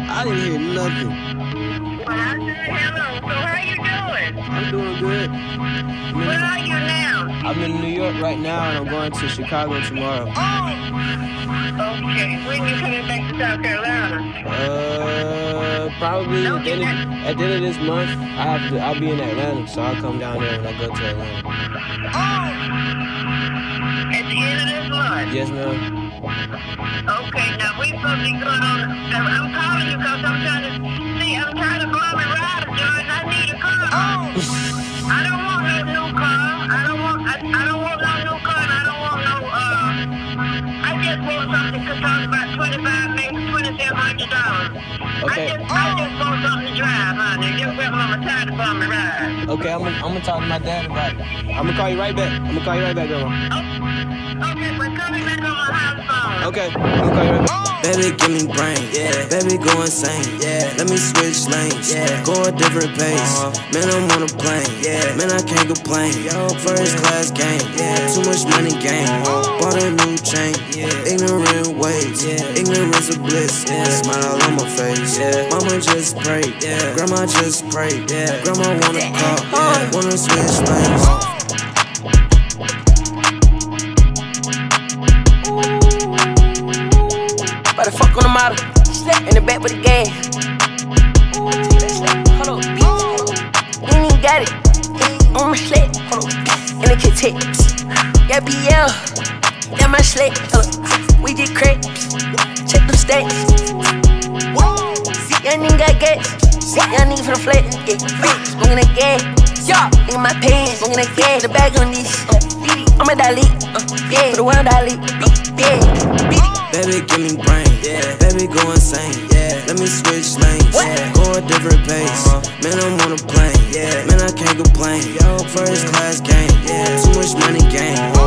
I didn't hear nothing. Well, I said hello. So how you doing? I'm doing good. Where are you now? I'm in New York right now, and I'm going to Chicago tomorrow. Okay. When you coming back to South Carolina? Probably at the end of this month. I'll be in Atlanta, so I'll come down there when I go to Atlanta. At the end of this month? Yes, ma'am. Okay, now we supposed to be going on. I'm calling you because I'm trying to blow my ride, Jordan. I need a car. I don't want no new car. I don't want no new car, and I don't want no. I just want something to talk about maybe $2,700. Okay. I just want something to drive, honey. Just grab my time to blow my ride. Okay, I'm gonna talk to my dad about it. I'm gonna call you right back. Grandma. Okay, but call me back on my house phone. Okay, I'm gonna call you right back. Baby, give me brain, yeah. Baby, go insane, yeah. Let me switch lanes, yeah. Go a different pace, man, I'm on a plane, yeah. Man, I can't complain, first class game, yeah. Too much money game, bought a new chain, yeah. Ignorant ways, yeah. Ignorance of bliss, yeah. Smile on my face, yeah. Mama just prayed, yeah. Grandma just prayed, yeah. Grandma want a car, yeah. Wanna switch lanes. By the fuck on the model, in the back with the gas. Hold on, you ain't even got it. On my sled, hold on, in the tips. Yeah, BL, yeah, my sled. We did crepes, check them stacks. See, young nigga got gas. See, young nigga for the flat. Yeah, smoking the gas. Nigga, my pants, smoking the gas. The bag on this. I'm a Dali, yeah, for the world Dali, yeah. Baby, give me brain, yeah. Baby, go insane, yeah. Let me switch lanes, yeah. Go a different pace, man, I'm on a plane, yeah. Man, I can't complain, first class game, yeah. Too much money game.